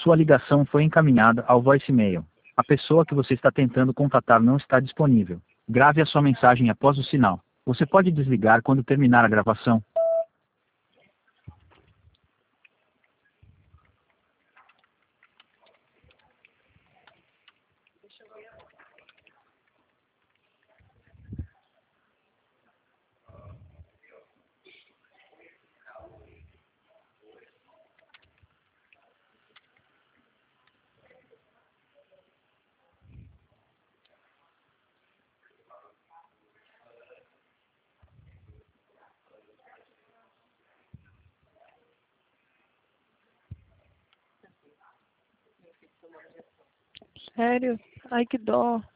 Sua ligação foi encaminhada ao voicemail. A pessoa que você está tentando contatar não está disponível. Grave a sua mensagem após o sinal. Você pode desligar quando terminar a gravação. Sério? Ai, que dó.